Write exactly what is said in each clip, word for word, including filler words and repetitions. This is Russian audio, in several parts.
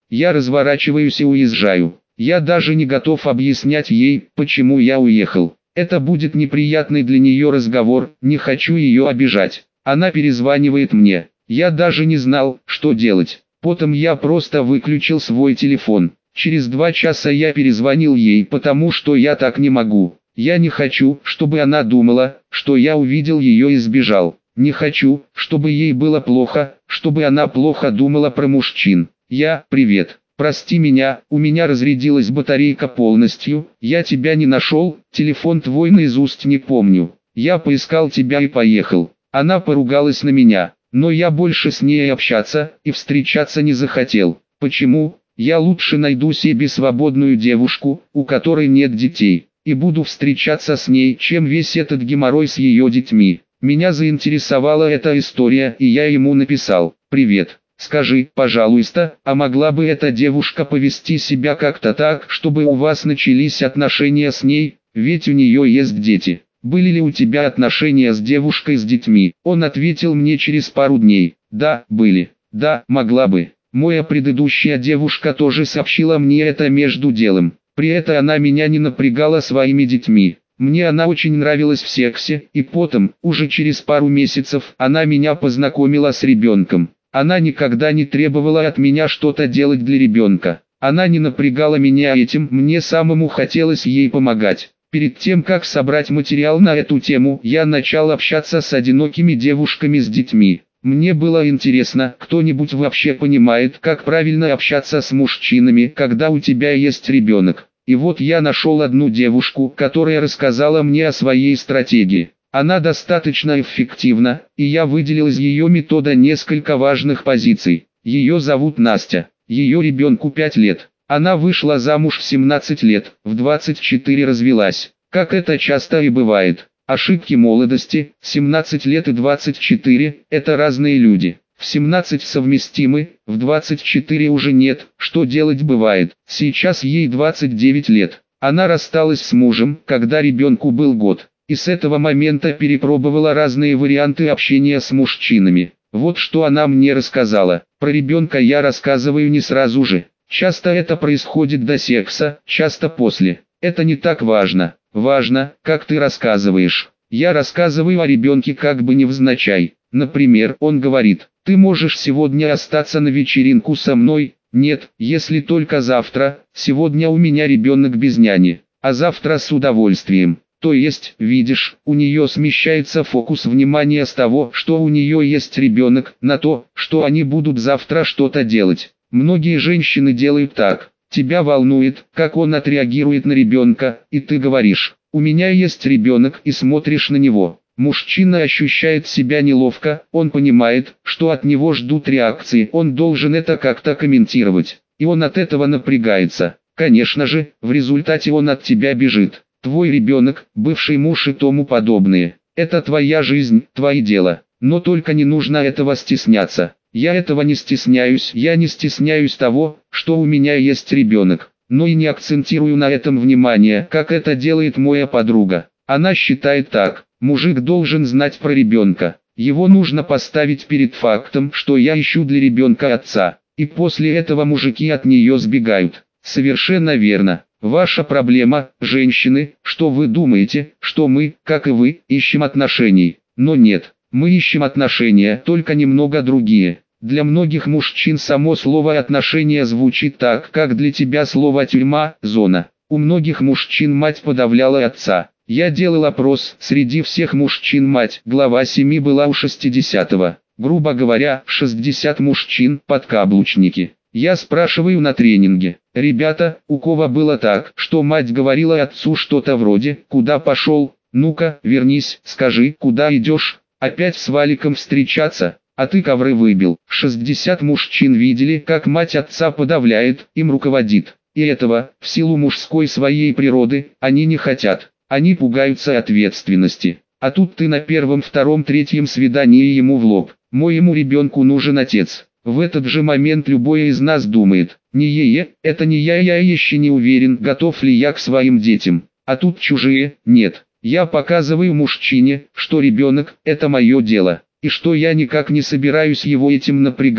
Я разворачиваюсь и уезжаю. Я даже не готов объяснять ей, почему я уехал. Это будет неприятный для нее разговор, не хочу ее обижать. Она перезванивает мне. Я даже не знал, что делать. Потом я просто выключил свой телефон. Через два часа я перезвонил ей, потому что я так не могу. Я не хочу, чтобы она думала, что я увидел ее и сбежал. Не хочу, чтобы ей было плохо, чтобы она плохо думала про мужчин. Я, привет, прости меня, у меня разрядилась батарейка полностью, я тебя не нашел, телефон твой наизусть не помню. Я поискал тебя и поехал. Она поругалась на меня, но я больше с ней общаться и встречаться не захотел. Почему? Я лучше найду себе свободную девушку, у которой нет детей, и буду встречаться с ней, чем весь этот геморрой с ее детьми. Меня заинтересовала эта история, и я ему написал: «Привет, скажи, пожалуйста, а могла бы эта девушка повести себя как-то так, чтобы у вас начались отношения с ней, ведь у нее есть дети. Были ли у тебя отношения с девушкой с детьми?» Он ответил мне через пару дней: «Да, были, да, могла бы». Моя предыдущая девушка тоже сообщила мне это между делом. При этом она меня не напрягала своими детьми. Мне она очень нравилась в сексе, и потом, уже через пару месяцев, она меня познакомила с ребенком. Она никогда не требовала от меня что-то делать для ребенка. Она не напрягала меня этим, мне самому хотелось ей помогать. Перед тем, как собрать материал на эту тему, я начал общаться с одинокими девушками с детьми. Мне было интересно, кто-нибудь вообще понимает, как правильно общаться с мужчинами, когда у тебя есть ребенок. И вот я нашел одну девушку, которая рассказала мне о своей стратегии. Она достаточно эффективна, и я выделил из ее метода несколько важных позиций. Ее зовут Настя, ее ребенку пять лет. Она вышла замуж в семнадцать лет, в двадцать четыре развелась, как это часто и бывает. Ошибки молодости, семнадцать лет и двадцать четыре – это разные люди. В семнадцать совместимы, в двадцать четыре уже нет, что делать бывает. Сейчас ей двадцать девять лет. Она рассталась с мужем, когда ребенку был год, и с этого момента перепробовала разные варианты общения с мужчинами. Вот что она мне рассказала. Про ребенка я рассказываю не сразу же. Часто это происходит до секса, часто после. Это не так важно. Важно, как ты рассказываешь. Я рассказываю о ребенке как бы невзначай. Например, он говорит: «Ты можешь сегодня остаться на вечеринку со мной?» «Нет, если только завтра. Сегодня у меня ребенок без няни, а завтра с удовольствием». То есть, видишь, у нее смещается фокус внимания с того, что у нее есть ребенок, на то, что они будут завтра что-то делать. Многие женщины делают так. Тебя волнует, как он отреагирует на ребенка, и ты говоришь: «У меня есть ребенок», и смотришь на него. Мужчина ощущает себя неловко, он понимает, что от него ждут реакции, он должен это как-то комментировать, и он от этого напрягается. Конечно же, в результате он от тебя бежит. Твой ребенок, бывший муж и тому подобное. Это твоя жизнь, твои дела, но только не нужно этого стесняться. Я этого не стесняюсь, я не стесняюсь того, что у меня есть ребенок, но и не акцентирую на этом внимание, как это делает моя подруга. Она считает так: мужик должен знать про ребенка, его нужно поставить перед фактом, что я ищу для ребенка отца, и после этого мужики от нее сбегают. Совершенно верно. Ваша проблема, женщины, что вы думаете, что мы, как и вы, ищем отношений, но нет, мы ищем отношения, только немного другие. Для многих мужчин само слово «отношения» звучит так, как для тебя слово «тюрьма», «зона». У многих мужчин мать подавляла отца. Я делал опрос, среди всех мужчин мать, глава семьи была у шестидесятого. Грубо говоря, шестьдесят мужчин – подкаблучники. Я спрашиваю на тренинге: ребята, у кого было так, что мать говорила отцу что-то вроде: «Куда пошел? Ну-ка, вернись, скажи, куда идешь? Опять с Валиком встречаться? А ты ковры выбил». шестьдесят мужчин видели, как мать отца подавляет, им руководит. И этого, в силу мужской своей природы, они не хотят. Они пугаются ответственности. А тут ты на первом, втором, третьем свидании ему в лоб: «Моему ребенку нужен отец». В этот же момент любой из нас думает: не е-е, это не я, я еще не уверен, готов ли я к своим детям. А тут чужие, нет. Я показываю мужчине, что ребенок – это мое дело, и что я никак не собираюсь его этим напрягать.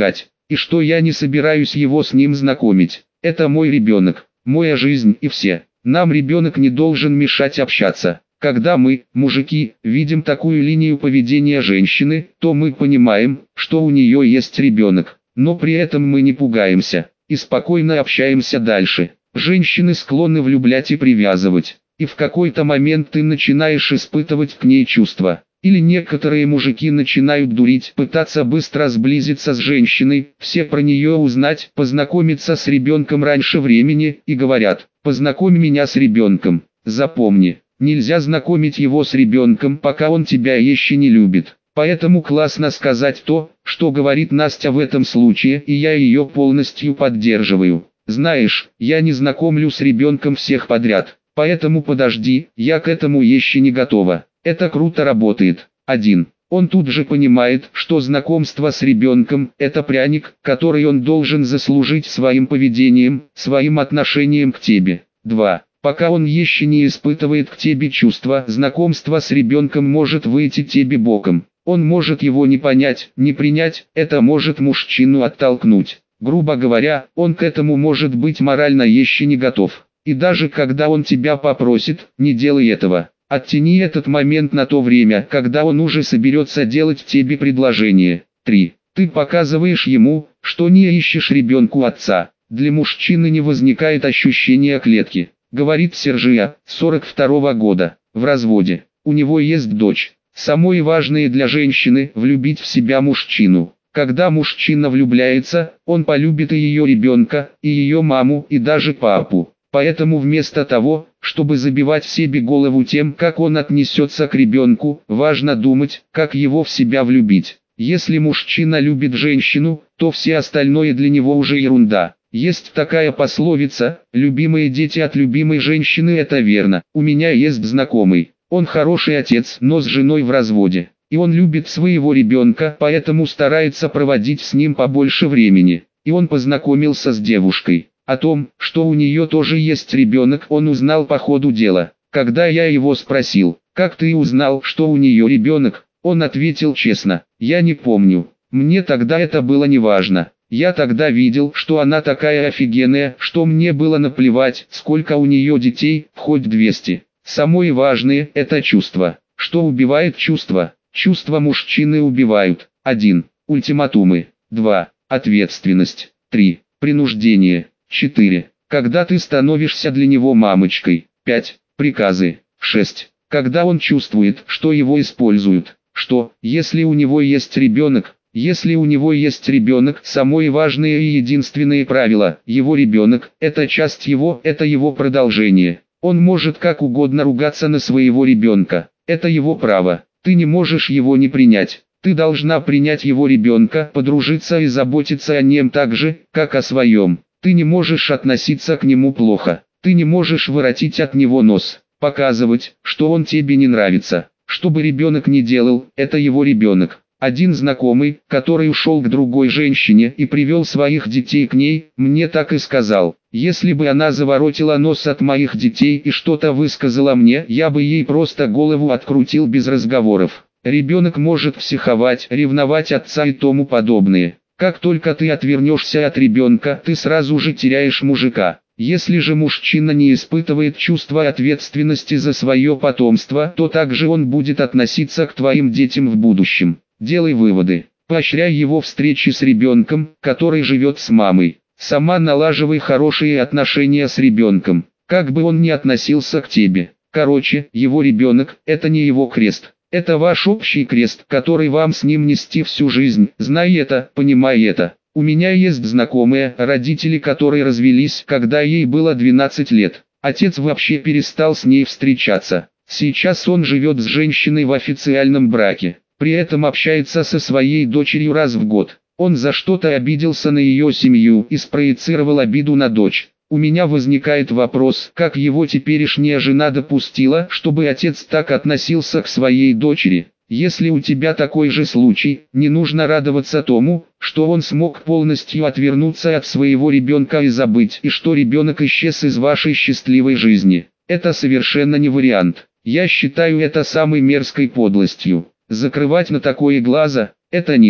и что я не собираюсь его с ним знакомить. Это мой ребенок, моя жизнь и все. Нам ребенок не должен мешать общаться. Когда мы, мужики, видим такую линию поведения женщины, то мы понимаем, что у нее есть ребенок, но при этом мы не пугаемся и спокойно общаемся дальше. Женщины склонны влюблять и привязывать, и в какой-то момент ты начинаешь испытывать к ней чувства. Или некоторые мужики начинают дурить, пытаться быстро сблизиться с женщиной, все про нее узнать, познакомиться с ребенком раньше времени, и говорят: познакомь меня с ребенком. Запомни, нельзя знакомить его с ребенком, пока он тебя еще не любит. Поэтому классно сказать то, что говорит Настя в этом случае, и я ее полностью поддерживаю. Знаешь, я не знакомлю с ребенком всех подряд, поэтому подожди, я к этому еще не готова. Это круто работает. один. Он тут же понимает, что знакомство с ребенком – это пряник, который он должен заслужить своим поведением, своим отношением к тебе. два. Пока он еще не испытывает к тебе чувства, знакомство с ребенком может выйти тебе боком. Он может его не понять, не принять, это может мужчину оттолкнуть. Грубо говоря, он к этому может быть морально еще не готов. И даже когда он тебя попросит, не делай этого. Оттяни этот момент на то время, когда он уже соберется делать тебе предложение. три. Ты показываешь ему, что не ищешь ребенку отца. Для мужчины не возникает ощущения клетки. Говорит Сержия, сорок второго года, в разводе. У него есть дочь. Самое важное для женщины – влюбить в себя мужчину. Когда мужчина влюбляется, он полюбит и ее ребенка, и ее маму, и даже папу. Поэтому вместо того, чтобы забивать себе голову тем, как он отнесется к ребенку, важно думать, как его в себя влюбить. Если мужчина любит женщину, то все остальное для него уже ерунда. Есть такая пословица: любимые дети от любимой женщины. Это верно. У меня есть знакомый. Он хороший отец, но с женой в разводе. И он любит своего ребенка, поэтому старается проводить с ним побольше времени. И он познакомился с девушкой. О том, что у нее тоже есть ребенок, он узнал по ходу дела. Когда я его спросил: как ты узнал, что у нее ребенок, он ответил честно: я не помню. Мне тогда это было не важно. Я тогда видел, что она такая офигенная, что мне было наплевать, сколько у нее детей, хоть двести. Самое важное – это чувство. Что убивает чувства? Чувства мужчины убивают. один. Ультиматумы. два. Ответственность. три. Принуждение. четыре. Когда ты становишься для него мамочкой. пять. Приказы. шесть. Когда он чувствует, что его используют. Что, если у него есть ребенок? Если у него есть ребенок, самое важное и единственное правило: его ребенок – это часть его, это его продолжение. Он может как угодно ругаться на своего ребенка. Это его право. Ты не можешь его не принять. Ты должна принять его ребенка, подружиться и заботиться о нем так же, как о своем. Ты не можешь относиться к нему плохо. Ты не можешь воротить от него нос, показывать, что он тебе не нравится. Что бы ребенок ни делал, это его ребенок. Один знакомый, который ушел к другой женщине и привел своих детей к ней, мне так и сказал: если бы она заворотила нос от моих детей и что-то высказала мне, я бы ей просто голову открутил без разговоров. Ребенок может психовать, ревновать отца и тому подобное. Как только ты отвернешься от ребенка, ты сразу же теряешь мужика. Если же мужчина не испытывает чувства ответственности за свое потомство, то также он будет относиться к твоим детям в будущем. Делай выводы. Поощряй его встречи с ребенком, который живет с мамой. Сама налаживай хорошие отношения с ребенком, как бы он ни относился к тебе. Короче, его ребенок – это не его крест. Это ваш общий крест, который вам с ним нести всю жизнь. Знай это, понимай это. У меня есть знакомые, родители которой развелись, когда ей было двенадцать лет. Отец вообще перестал с ней встречаться. Сейчас он живет с женщиной в официальном браке. При этом общается со своей дочерью раз в год. Он за что-то обиделся на ее семью и спроецировал обиду на дочь. У меня возникает вопрос, как его теперешняя жена допустила, чтобы отец так относился к своей дочери. Если у тебя такой же случай, не нужно радоваться тому, что он смог полностью отвернуться от своего ребенка и забыть, и что ребенок исчез из вашей счастливой жизни. Это совершенно не вариант. Я считаю это самой мерзкой подлостью. Закрывать на такое глаза – это низко.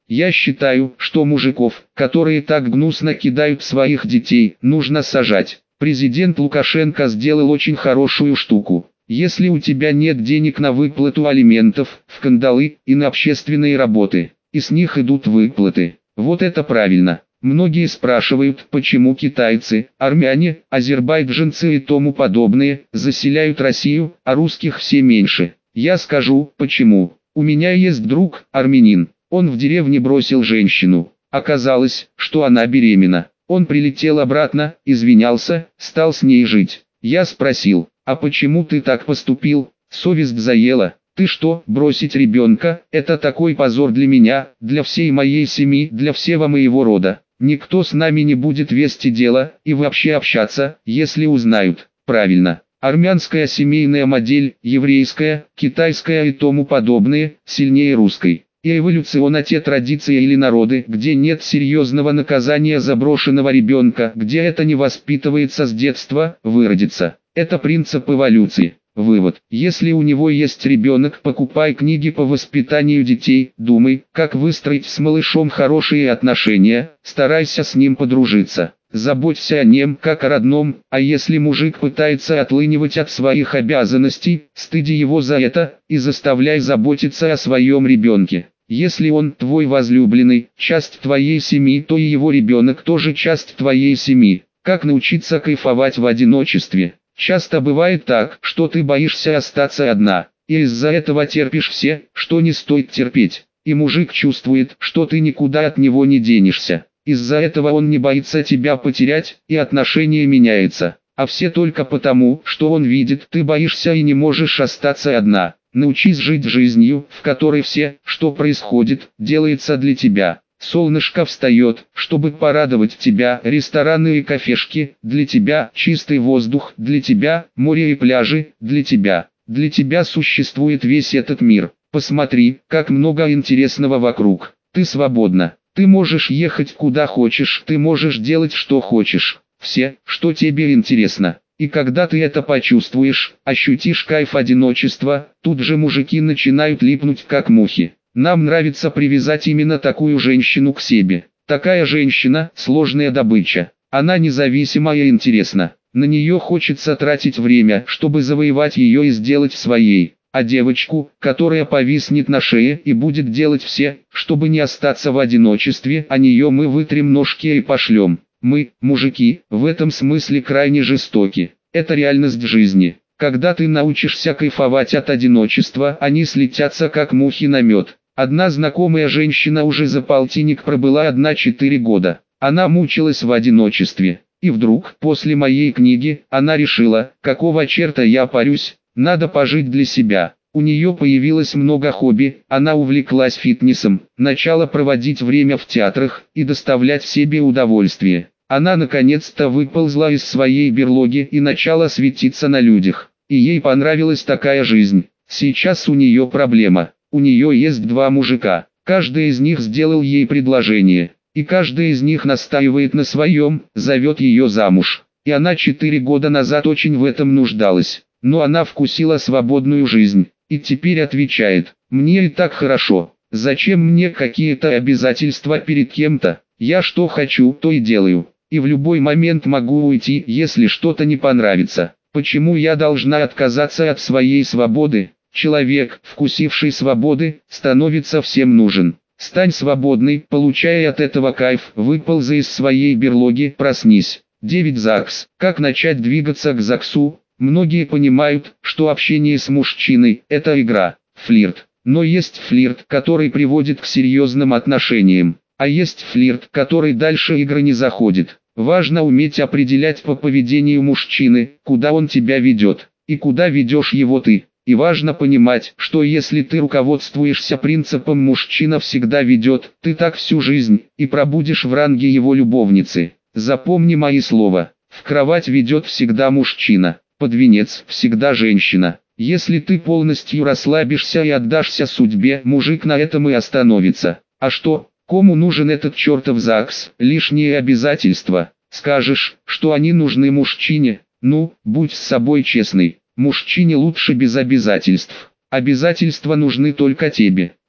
Я считаю, что мужиков, которые так гнусно кидают своих детей, нужно сажать. Президент Лукашенко сделал очень хорошую штуку. Если у тебя нет денег на выплату алиментов, в кандалы и на общественные работы, и с них идут выплаты. Вот это правильно. Многие спрашивают, почему китайцы, армяне, азербайджанцы и тому подобные заселяют Россию, а русских все меньше. Я скажу, почему. У меня есть друг, армянин. Он в деревне бросил женщину. Оказалось, что она беременна. Он прилетел обратно, извинялся, стал с ней жить. Я спросил, а почему ты так поступил? Совесть заела. Ты что, бросить ребенка? Это такой позор для меня, для всей моей семьи, для всего моего рода. Никто с нами не будет вести дело и вообще общаться, если узнают. Правильно. Армянская семейная модель, еврейская, китайская и тому подобное, сильнее русской. И эволюционно те традиции или народы, где нет серьезного наказания за брошенного ребенка, где это не воспитывается с детства, выродится. Это принцип эволюции. Вывод. Если у него есть ребенок, покупай книги по воспитанию детей, думай, как выстроить с малышом хорошие отношения, старайся с ним подружиться. Заботься о нем как о родном, а если мужик пытается отлынивать от своих обязанностей, стыди его за это и заставляй заботиться о своем ребенке. Если он твой возлюбленный, часть твоей семьи, то и его ребенок тоже часть твоей семьи. Как научиться кайфовать в одиночестве? Часто бывает так, что ты боишься остаться одна, и из-за этого терпишь все, что не стоит терпеть. И мужик чувствует, что ты никуда от него не денешься. Из-за этого он не боится тебя потерять, и отношение меняется. А все только потому, что он видит, ты боишься и не можешь остаться одна. Научись жить жизнью, в которой все, что происходит, делается для тебя. Солнышко встает, чтобы порадовать тебя, рестораны и кафешки, для тебя, чистый воздух, для тебя, море и пляжи, для тебя. Для тебя существует весь этот мир. Посмотри, как много интересного вокруг. Ты свободна. Ты можешь ехать куда хочешь, ты можешь делать что хочешь. Все, что тебе интересно. И когда ты это почувствуешь, ощутишь кайф одиночества, тут же мужики начинают липнуть как мухи. Нам нравится привязать именно такую женщину к себе. Такая женщина – сложная добыча. Она независима и интересна. На нее хочется тратить время, чтобы завоевать ее и сделать своей. А девочку, которая повиснет на шее и будет делать все, чтобы не остаться в одиночестве, о нее мы вытрем ножки и пошлем. Мы, мужики, в этом смысле крайне жестоки. Это реальность жизни. Когда ты научишься кайфовать от одиночества, они слетятся как мухи на мед. Одна знакомая женщина уже за полтинник пробыла одна четыре года. Она мучилась в одиночестве. И вдруг, после моей книги, она решила, какого черта я парюсь, надо пожить для себя. У нее появилось много хобби, она увлеклась фитнесом, начала проводить время в театрах и доставлять себе удовольствие. Она наконец-то выползла из своей берлоги и начала светиться на людях. И ей понравилась такая жизнь. Сейчас у нее проблема. У нее есть два мужика. Каждый из них сделал ей предложение. И каждый из них настаивает на своем, зовет ее замуж. И она четыре года назад очень в этом нуждалась. Но она вкусила свободную жизнь. И теперь отвечает: мне и так хорошо. Зачем мне какие-то обязательства перед кем-то? Я что хочу, то и делаю. И в любой момент могу уйти, если что-то не понравится. Почему я должна отказаться от своей свободы? Человек, вкусивший свободы, становится всем нужен. Стань свободной, получая от этого кайф, выползи из своей берлоги, проснись. девять ЗАГС. Как начать двигаться к ЗАГСу? Многие понимают, что общение с мужчиной – это игра, флирт. Но есть флирт, который приводит к серьезным отношениям. А есть флирт, который дальше игры не заходит. Важно уметь определять по поведению мужчины, куда он тебя ведет, и куда ведешь его ты. И важно понимать, что если ты руководствуешься принципом «мужчина всегда ведет», ты так всю жизнь, и пробудешь в ранге его любовницы. Запомни мои слова. В кровать ведет всегда мужчина, под венец всегда женщина. Если ты полностью расслабишься и отдашься судьбе, мужик на этом и остановится. А что? Кому нужен этот чертов ЗАГС, лишние обязательства? Скажешь, что они нужны мужчине? Ну, будь с собой честный. Мужчине лучше без обязательств. Обязательства нужны только тебе.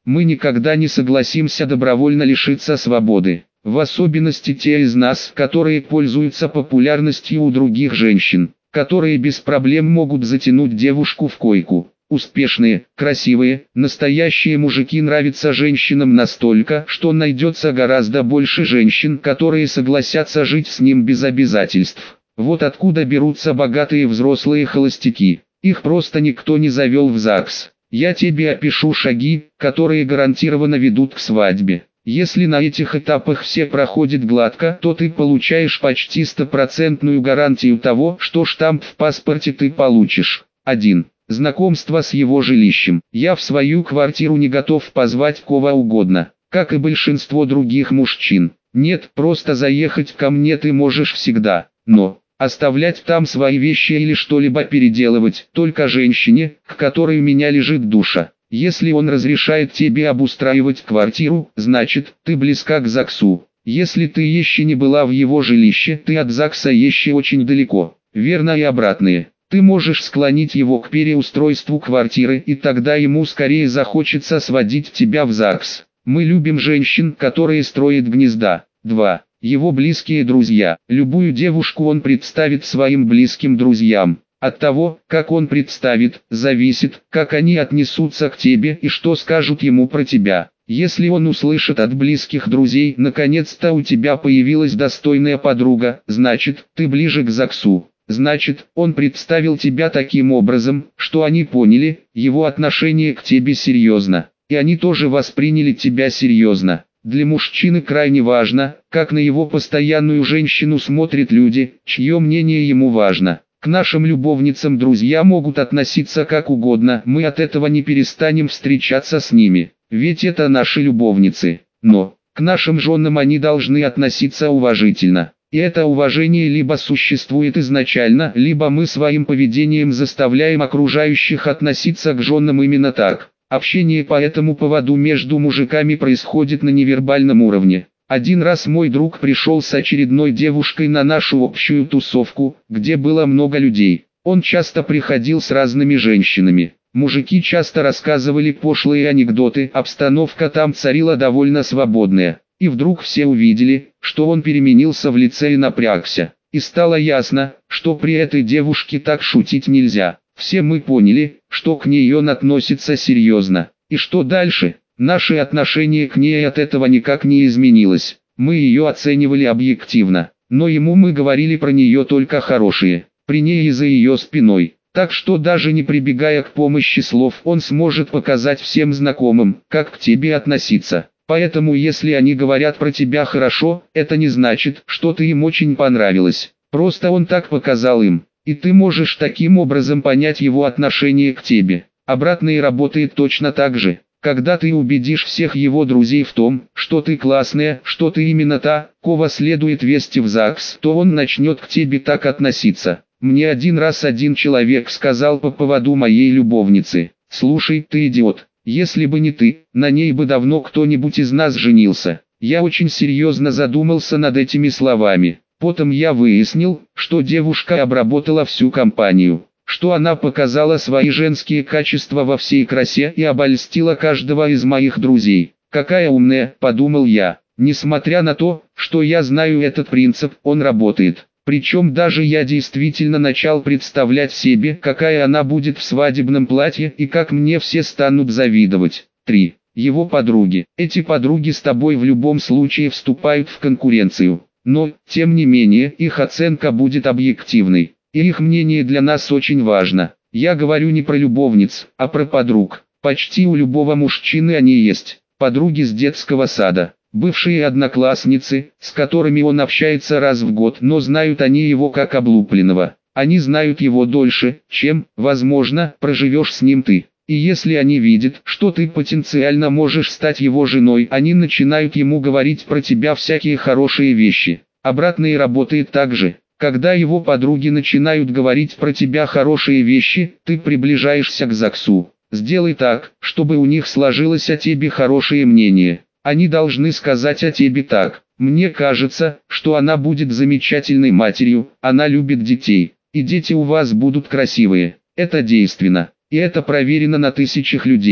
Мы никогда не согласимся добровольно лишиться свободы. В особенности те из нас, которые пользуются популярностью у других женщин, которые без проблем могут затянуть девушку в койку. Успешные, красивые, настоящие мужики нравятся женщинам настолько, что найдется гораздо больше женщин, которые согласятся жить с ним без обязательств. Вот откуда берутся богатые взрослые холостяки. Их просто никто не завел в ЗАГС. Я тебе опишу шаги, которые гарантированно ведут к свадьбе. Если на этих этапах все проходит гладко, то ты получаешь почти стопроцентную гарантию того, что штамп в паспорте ты получишь. один. Знакомство с его жилищем. Я в свою квартиру не готов позвать кого угодно, как и большинство других мужчин. Нет, просто заехать ко мне ты можешь всегда, но оставлять там свои вещи или что-либо переделывать только женщине, к которой у меня лежит душа. Если он разрешает тебе обустраивать квартиру, значит, ты близка к ЗАГСу. Если ты еще не была в его жилище, ты от ЗАГСа еще очень далеко. Верно и обратное. Ты можешь склонить его к переустройству квартиры, и тогда ему скорее захочется сводить тебя в ЗАГС. Мы любим женщин, которые строят гнезда. два. Его близкие друзья. Любую девушку он представит своим близким друзьям. От того, как он представит, зависит, как они отнесутся к тебе и что скажут ему про тебя. Если он услышит от близких друзей, наконец-то у тебя появилась достойная подруга, значит, ты ближе к ЗАГСу. Значит, он представил тебя таким образом, что они поняли, его отношение к тебе серьезно, и они тоже восприняли тебя серьезно. Для мужчины крайне важно, как на его постоянную женщину смотрят люди, чье мнение ему важно. К нашим любовницам друзья могут относиться как угодно, мы от этого не перестанем встречаться с ними, ведь это наши любовницы. Но, к нашим женам они должны относиться уважительно. И это уважение либо существует изначально, либо мы своим поведением заставляем окружающих относиться к женам именно так. Общение по этому поводу между мужиками происходит на невербальном уровне. Один раз мой друг пришел с очередной девушкой на нашу общую тусовку, где было много людей. Он часто приходил с разными женщинами. Мужики часто рассказывали пошлые анекдоты, обстановка там царила довольно свободная. И вдруг все увидели, что он переменился в лице и напрягся. И стало ясно, что при этой девушке так шутить нельзя. Все мы поняли, что к ней он относится серьезно. И что дальше? Наше отношение к ней от этого никак не изменилось. Мы ее оценивали объективно. Но ему мы говорили про нее только хорошие. При ней и за ее спиной. Так что даже не прибегая к помощи слов, он сможет показать всем знакомым, как к тебе относиться. Поэтому если они говорят про тебя хорошо, это не значит, что ты им очень понравилась. Просто он так показал им. И ты можешь таким образом понять его отношение к тебе. Обратное работает точно так же. Когда ты убедишь всех его друзей в том, что ты классная, что ты именно та, кого следует вести в ЗАГС, то он начнет к тебе так относиться. Мне один раз один человек сказал по поводу моей любовницы: «Слушай, ты идиот. Если бы не ты, на ней бы давно кто-нибудь из нас женился». Я очень серьезно задумался над этими словами. Потом я выяснил, что девушка обработала всю компанию, что она показала свои женские качества во всей красе и обольстила каждого из моих друзей. Какая умная, подумал я. Несмотря на то, что я знаю этот принцип, он работает. Причем даже я действительно начал представлять себе, какая она будет в свадебном платье и как мне все станут завидовать. три. Его подруги. Эти подруги с тобой в любом случае вступают в конкуренцию. Но, тем не менее, их оценка будет объективной. И их мнение для нас очень важно. Я говорю не про любовниц, а про подруг. Почти у любого мужчины они есть. Подруги с детского сада. Бывшие одноклассницы, с которыми он общается раз в год, но знают они его как облупленного. Они знают его дольше, чем, возможно, проживешь с ним ты. И если они видят, что ты потенциально можешь стать его женой, они начинают ему говорить про тебя всякие хорошие вещи. Обратное работает так же. Когда его подруги начинают говорить про тебя хорошие вещи, ты приближаешься к ЗАГСу. Сделай так, чтобы у них сложилось о тебе хорошее мнение. Они должны сказать о тебе так: «Мне кажется, что она будет замечательной матерью, она любит детей, и дети у вас будут красивые». Это действенно, и это проверено на тысячах людей.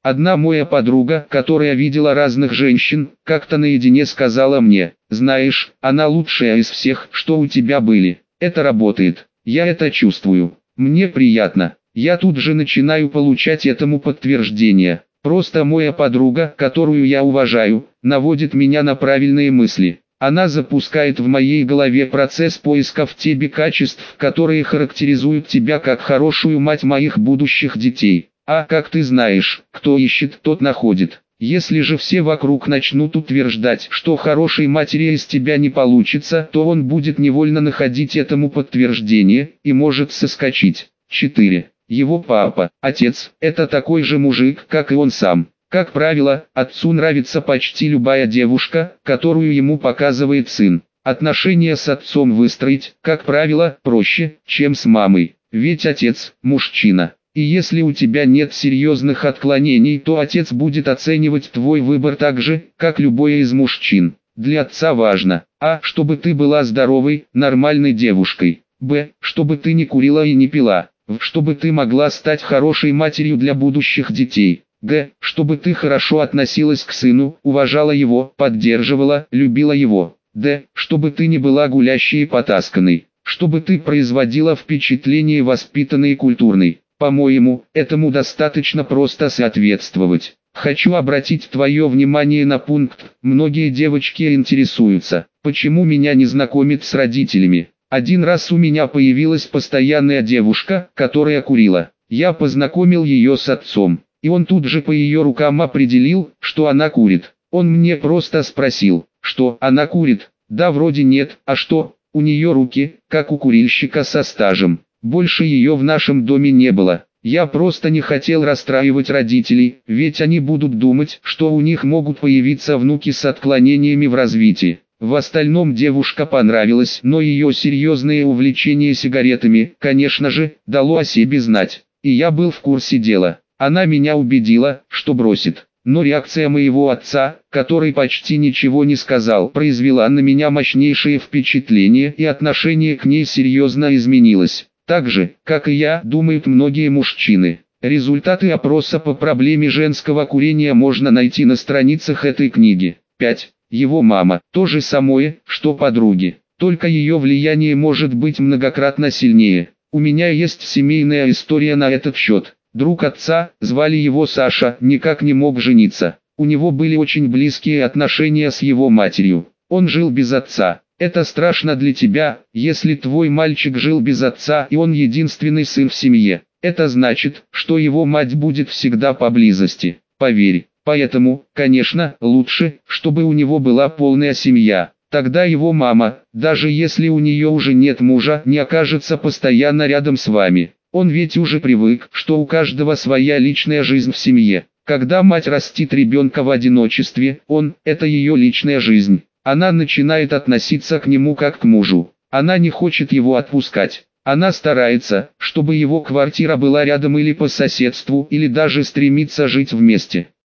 Одна моя подруга, которая видела разных женщин, как-то наедине сказала мне: знаешь, она лучшая из всех, что у тебя были. Это работает. Я это чувствую. Мне приятно. Я тут же начинаю получать этому подтверждение. Просто моя подруга, которую я уважаю, наводит меня на правильные мысли. Она запускает в моей голове процесс поиска в тебе качеств, которые характеризуют тебя как хорошую мать моих будущих детей. А как ты знаешь, кто ищет, тот находит. Если же все вокруг начнут утверждать, что хорошей матери из тебя не получится, то он будет невольно находить этому подтверждение и может соскочить. четыре. Его папа, отец, это такой же мужик, как и он сам. Как правило, отцу нравится почти любая девушка, которую ему показывает сын. Отношения с отцом выстроить, как правило, проще, чем с мамой. Ведь отец – мужчина. И если у тебя нет серьезных отклонений, то отец будет оценивать твой выбор так же, как любой из мужчин. Для отца важно: а. Чтобы ты была здоровой, нормальной девушкой. Б. Чтобы ты не курила и не пила. В. Чтобы ты могла стать хорошей матерью для будущих детей. Г. Чтобы ты хорошо относилась к сыну, уважала его, поддерживала, любила его. Д. Чтобы ты не была гулящей и потасканной. Чтобы ты производила впечатление воспитанной и культурной. По-моему, этому достаточно просто соответствовать. Хочу обратить твое внимание на пункт: многие девочки интересуются, почему меня не знакомят с родителями. Один раз у меня появилась постоянная девушка, которая курила. Я познакомил ее с отцом, и он тут же по ее рукам определил, что она курит. Он мне просто спросил, что она курит. Да вроде нет, а что? У нее руки, как у курильщика со стажем. Больше ее в нашем доме не было. Я просто не хотел расстраивать родителей, ведь они будут думать, что у них могут появиться внуки с отклонениями в развитии. В остальном девушка понравилась, но ее серьезное увлечение сигаретами, конечно же, дало о себе знать. И я был в курсе дела. Она меня убедила, что бросит. Но реакция моего отца, который почти ничего не сказал, произвела на меня мощнейшее впечатление, и отношение к ней серьезно изменилось. Так же, как и я, думают многие мужчины. Результаты опроса по проблеме женского курения можно найти на страницах этой книги. пять. Его мама. То же самое, что подруги. Только ее влияние может быть многократно сильнее. У меня есть семейная история на этот счет. Друг отца, звали его Саша, никак не мог жениться. У него были очень близкие отношения с его матерью. Он жил без отца. Это страшно для тебя, если твой мальчик жил без отца и он единственный сын в семье. Это значит, что его мать будет всегда поблизости, поверь. Поэтому, конечно, лучше, чтобы у него была полная семья. Тогда его мама, даже если у нее уже нет мужа, не окажется постоянно рядом с вами. Он ведь уже привык, что у каждого своя личная жизнь в семье. Когда мать растит ребенка в одиночестве, он – это ее личная жизнь. Она начинает относиться к нему как к мужу. Она не хочет его отпускать. Она старается, чтобы его квартира была рядом или по соседству, или даже стремится жить вместе.